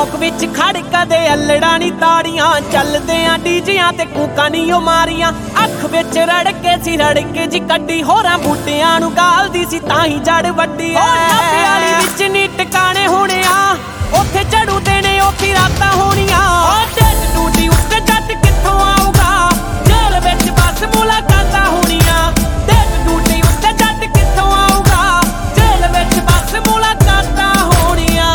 चौक विच खड़ कदे अल्लड़ा नी ताड़ियां चलदे आ डीजियां ते कूकां नी ओ मारियां अख विच रड़के सी रड़के जी कड्डी होरां बूटियां नू गालदी सी ताही जड़ वड्डी ओ ढाबे वाली विच नी टकाने होणे आ ओथे झड़ू देने ओथी रातां होणियां ओ ढिड टूटी उत्ते जट कित्थों आऊगा जेल विच बस मुलाकातां होणियां ढिड टूटी उत्ते जट कित्थों आऊगा जेल विच बस मुलाकातां होणियां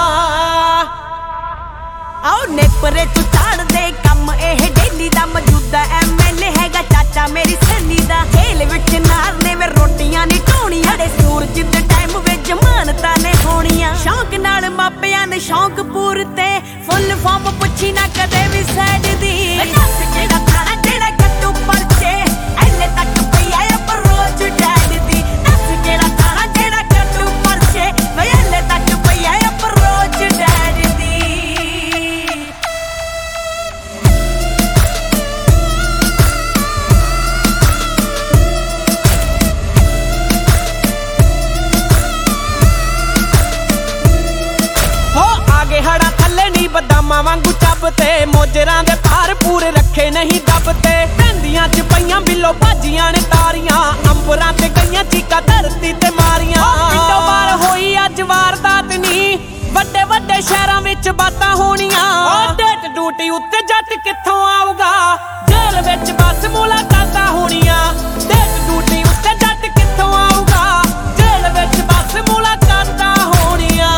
आओ नेपरे तू चाड़ दे कम एह डेली दा मौजूदा MLA हैगा चाचा मेरी सैनी दा खेल विच नारने वे रोटियां नी ढोणियां दे सूरज दे टाइम वे जमानतां ने होणियां शौक नाल मापियां ने शौक पूरते फुल फॉर्म पुछी ना कदे भी सैड दी दस जेड़ा थाना जेड़ा कट्टू परचे ऐले तक पई आया पर रोज डैड दी दस जेड़ा थाना जेड़ा कट्टू परचे वे ऐले तक पई आया पर रोज डैड दी हड़ा थले नी बदामां वांगू चबते मोजरां दे पार पूरे रखे नहीं दबते पैंदियां च पईयां बिलो भाजियां ने तारियां अंबरां ते गईयां चीका धरती ते मारियां पिंडों बाहर होई अज वारदात नी वड्डे वड्डे शहरां विच बातां होणियां ओ ढिड टूटी उत्ते जट कित्थों आऊगा जेल विच बस मुलाकातां होणियां ढिड टूटी उत्ते जट कित्थों आऊगा जेल विच बस मुलाकातां होणियां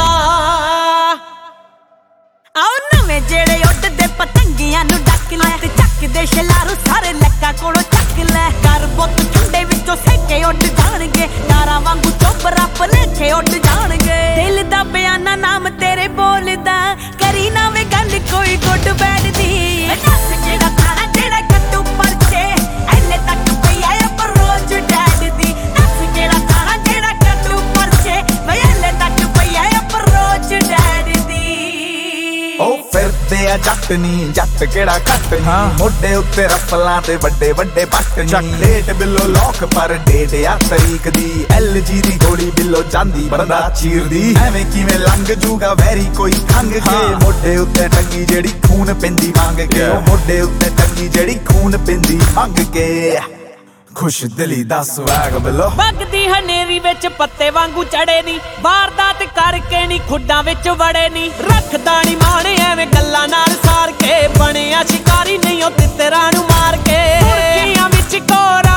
आओ नवें जेड़े उड्डदे पतंगियां नू डक लै ते चकदे शलारू सारे लक्का कोलों चक लै कर बुत ठंडे विचों सेके उड जाणगे तारां वांगू चोबरा भलेखे उड जाणगे दिल दा बयाना नाम तेरे बोलदा करी ना वे गल कोई गुड बैड दी दस जेड़ा थाना जेड़ा कट्टू परचे ऐले तक पई आया पर रोज डैड दी दस जेड़ा थाना जेड़ा कट्टू परचे वे ऐले तक पई आया पर रोज डैड दी ओ फिरदे आ जट नी जट केड़ा घट नी मोढे उत्ते रफलां ते वड्डे वड्डे पट नी डेट बिलो लौक पर डेट आ तरीक दी LG दी गोली बिलो जांदी बंदा चीरदी एवें किवें लंघ जूगा वैरी कोई खंग के मोढे उत्ते टंगी जेड़ी खून पेंदी मंग के मोढे उत्ते टंगी जेड़ी खून पेंदी मंग के खुश दिली दा स्वैग बिलो भगदी हनेरी विच पत्ते वांगू चढ़े नी वारदात करके नी खुड्डां विच वड़े नी रखदा नी माणे एवें गल्लां नाल सार के बणिया शिकारी नहीं ओ तितरां नू मार के सुर्खियां विच कोर